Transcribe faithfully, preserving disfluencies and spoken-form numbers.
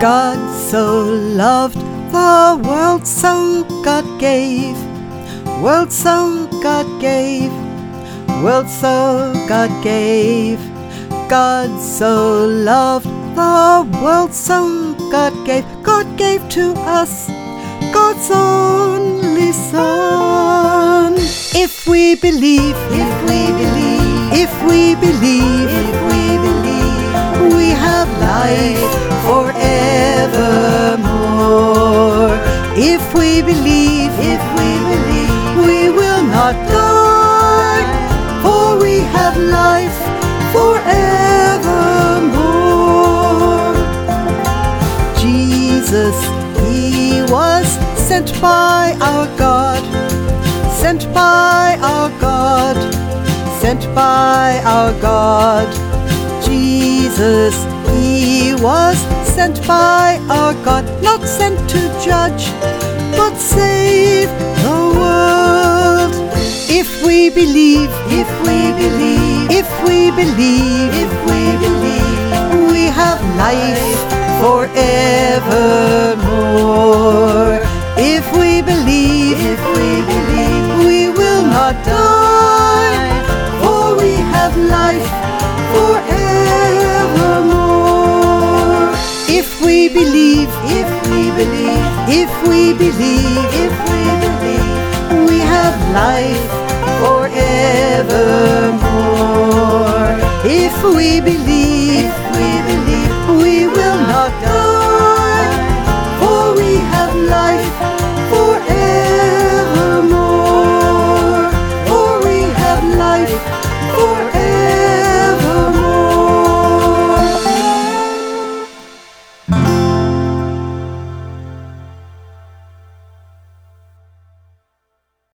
God so loved the world, so God gave. World so God gave. World so God gave. God so loved the world, so God gave. God gave to us God's only Son. If we believe, if we believe, if we believe, if we believe, we have life forevermore. If we believe, if we believe, we will not die, for we have life forevermore. Jesus, He was sent by our God, sent by our God, sent by our God. Jesus, He was sent by our God, not sent to judge, but save the world. If we believe, if we believe, if we believe, if we believe, we have life forevermore.